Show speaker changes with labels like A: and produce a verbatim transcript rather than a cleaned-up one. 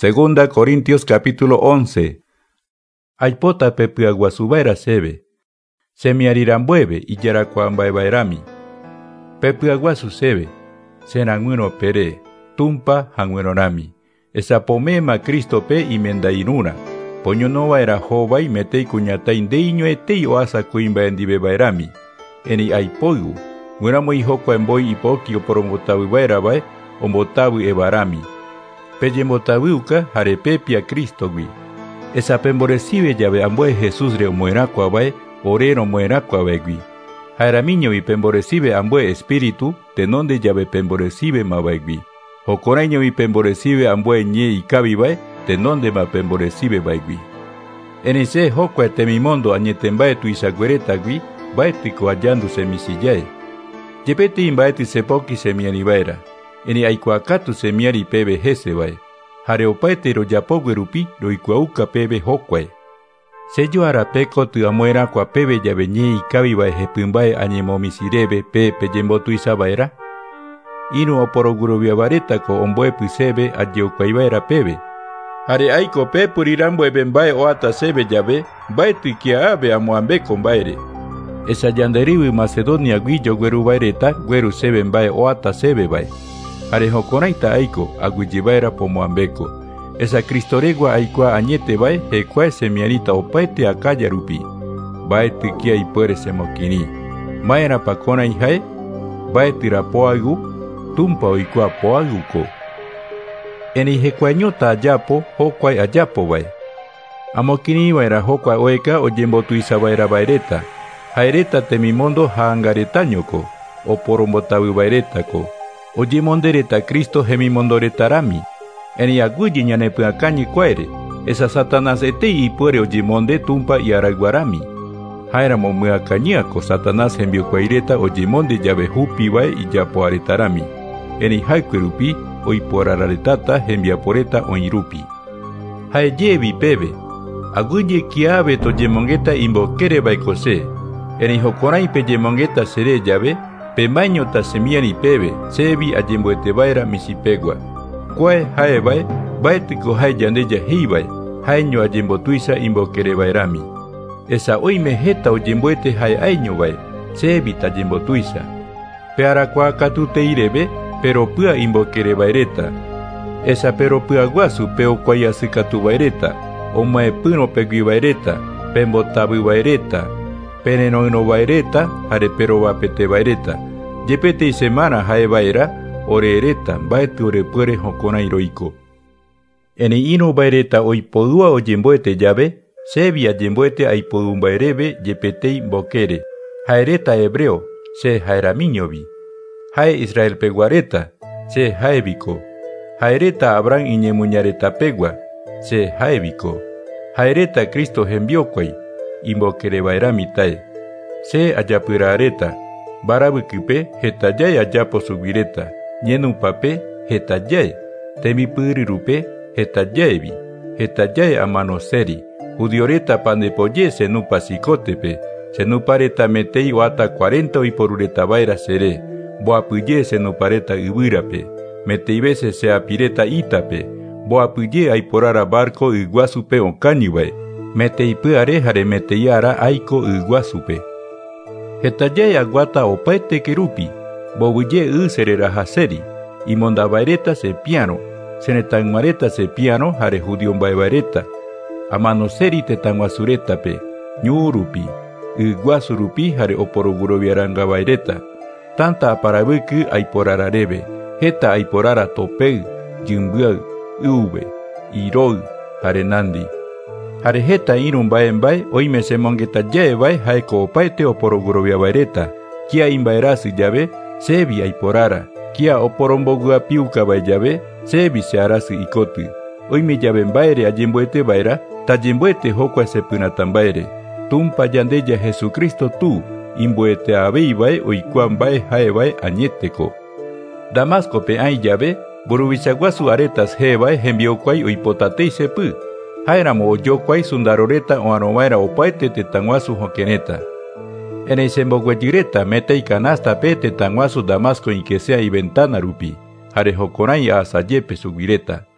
A: Segunda Corintios capítulo once. Aipota pepyaguasubaira sebe. Semiarirambueve y yaracuambaebairami. Pepyaguasu sebe. Senanguino pere. Tumpa hanguinonami. Esapomema Cristo pe y mendainuna. Poñonova era jova y metei cuñatain deiño etei oasa cuimba endibebairami. Eni aipoigu. Nguiramo hijokwa emboi ipoki oporombotawi bairabae. Ombotawi ebarami. Peyembotawiuka jarepepia Cristo gui. Esa pemborecibe llave ambue Jesús re moenacua bae, oreno moenacua baegui. Jairamiño y pemborecibe ambue espíritu, tenonde llave pemborecibe ma baegui. Jocoraño y pemborecibe ambue ñe y cabi bae, tenonde ma pemborecibe baegui. En ese jocua temimondo añetembae tu isaguereta gui, baetico hallando semisillae. Yepete imbaeti sepoki semianibaera. Eni aikuakatu semiari pebe jese bae. Jareopaete ro yapoguerupi ro ikuauka pebe hokwae. Sello arapeco tu amuera kwa pebe yabeñe y cabi bae jepimbae añemomisirebe pe peyembotuisa baera. Inu oporogurubia bareta ko ombue pisebe ayeukaibaera pebe. Jare aiko pe purirambo bembae oata sebe yabe, bae tuikia abe amuambe con baere. Esa yanderiwi Macedonia guillo gueru baereta, gueru sebe mbae oata sebe bae. Jare joconaita aiko aguijibaera pomoambeko. Esa cristoregua aikua añete bae hekua semianita opaete akaya rupi. Bae tikia ipuere semokini. Maera pakona ihae, bae tirapoagu, tumpa oikua poaguko. Eni hekuañota ayapo, hokwai ayapo bae. Amokini baera hokwa oeka oyembotuisa baera baereta. Jaereta temimondo hangaretañoko, o porombotawi baereta ko. Oyemondereta Cristo gemimondoretaarami. Eni aguyi ñanepuakañi cuaere. Esa Satanás etei ipuere oyemonde tumpa y araguarami. Jaeramo muakañiako Satanás gembiocuaireta oyemonde llave hupi bae y yapoaretarami. Eni haikuerupi oiporararetata gembiaporeta oirupi. Jaeyevi pebe. Aguyi kiabe toyemongeta imbokere baekose. Eni jocorai peyemongeta sere llave. Pemaño ta semiani pebe, sebi ayembuete baera misipegua. Cuae jae bae, baetico jae yandeya hibae, jaeño ayembotuisa imbokere baerami. Esa oime jeta oyembuete jae año bae, sebi ta yembotuisa. Pearacua catute irebe, pero pua imbokere baereta. Esa pero pua guasu peo cuayasicatu baereta, omae puno pegui baereta, pembotabi baereta. Peneno no baereta, jare pero vapete baereta. Yepete y semana jae baera, ore ereta, baete ore puere jocona iroico. Eni ino baereta oipodua o yemboete llave, sebia yemboete aipodun baerebe, yepetei bokere. Jaereta hebreo, se jaeramiñovi. Jae Israel peguareta, se jaebico. Jaereta Abraham iñemuñareta pegua, se jaebico. Jaereta Cristo gembioquai. Imbokere baeramitae. Se ayapurareta. Barabukipe hetayay ayapo subireta. Ñenu pape hetayay. Temipurirupe hetayaevi. Hetayay amanoseri. Judioreta pandepoye senupa psicotepe. Senupareta metei oata cuarenta y porureta baera sere. Boapuye senupareta ibirape. Metei veces se apireta itape. Boapuye aiporara barco iguasupe ocañibae. Meteipuare jare meteiara aiko iguasupe. Hetayay aguata opaete kerupi. Bobuye u serera haseri. Y mondabaereta se piano. Senetanmareta se piano jare judion baebareta. Amanoseri tetanguasureta pe. Ñurupi. Iguasurupi jare oporoguroviaranga baereta. Tanta aparabuku aiporararebe. Heta aiporara topeu. Jumbuau. Ube. Irou. Jare nandi. Jare jeta irun baen bae, oime semongeta yae bae, jaeko opaete oporogurobia baereta. Kia imbaerasi llave, sebi aiporara. Kia oporombogu apiuka bae llave, sebi se arasi ikotu. Oime llaven baere ayembuete baera, tayembuete hokua sepunatan baere. Tumpa yandeya Jesucristo tu, imbuete abei bae, oikuan bae jae bae añeteko. Damasco pe ai llave, borubichaguasu aretas he bae, hembioquai oipotatei sepu. Jaeramo oyokwai sundaroreta o anomaera opaete tetanguasu jokeneta. En el semboguetireta metei canasta pe tetanguasu Damasco inquesea y ventana rupi. Jare joconai a asayepe subireta.